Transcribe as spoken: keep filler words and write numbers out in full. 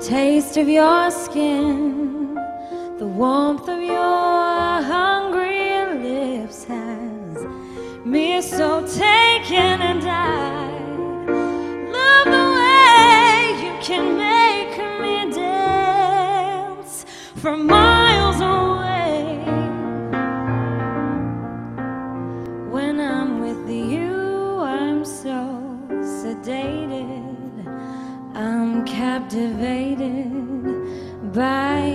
taste of your skin, the warmth of your hungry lips has me so taken, and I love the way you can make me dance from miles away. When I'm with you, I'm so sedated, I'm captivated by